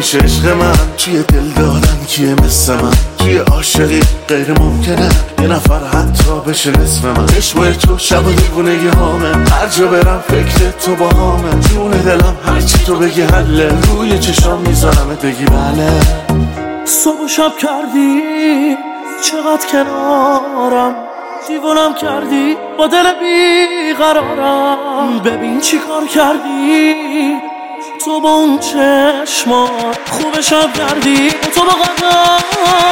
میشه عشق من؟ توی دل دادن کیه مثل من؟ توی عاشقی غیر ممکنه یه نفر حتی بشه نصف من. چشمای تو شب و دیوونگی هامه، هر جا برم فکر تو با هامه. جون دلم هرچی تو بگی حله، روی چشام میذارم بگی بله. صبح و شب کردی چقدر کنارم، دیوونم کردی با دل بیقرارم. ببین چی کار کردی تو با اون چشمات، خوب شب کردی تو با قدم.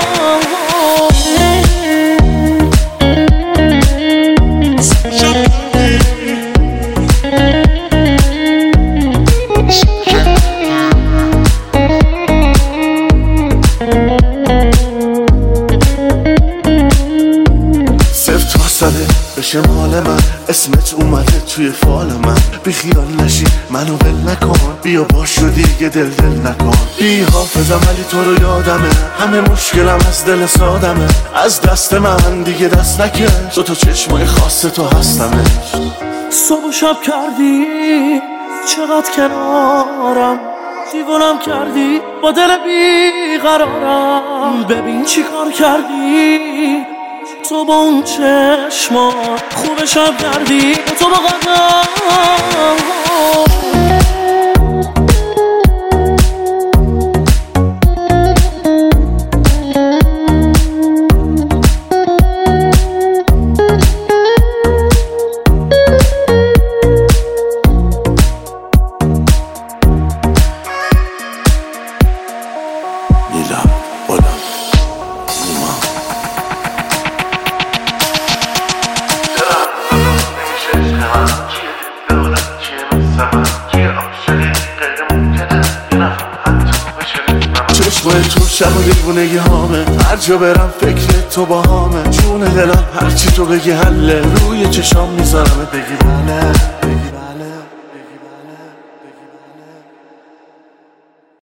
بشه مال من، اسمت اومده توی فال من. بی خیال نشی منو ول نکن، بیا باشو دیگه دل نکن. بی حافظم ولی تو رو یادمه، همه مشکلم از دل سادمه. از دست من دیگه دست نکش، تو چشمای خاص تو هستمه. صبح و شب کردی چقدر کنارم، دیوونم کردی با دل بیقرارم. ببین چی کار کردی تو با اون چشمات، خوب شب کردی تو با قدم. چشمای تو شب و دیوونگی هامه، هر جا برم فکر تو با هامه. جون دلم هرچی تو بگی حله، روی چشام میذارم بگی بله.